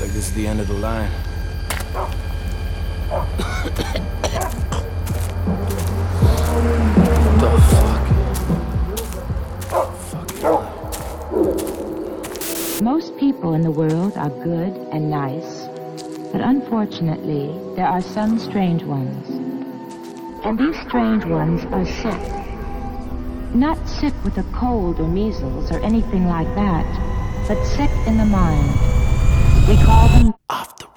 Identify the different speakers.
Speaker 1: like this is the end of the line. What the fuck? Fucking hell.
Speaker 2: Most people in the world are good and nice, but unfortunately, there are some strange ones. And these strange ones are sick. Not sick with a cold or measles or anything like that, but sick in the mind. We call them
Speaker 1: Off the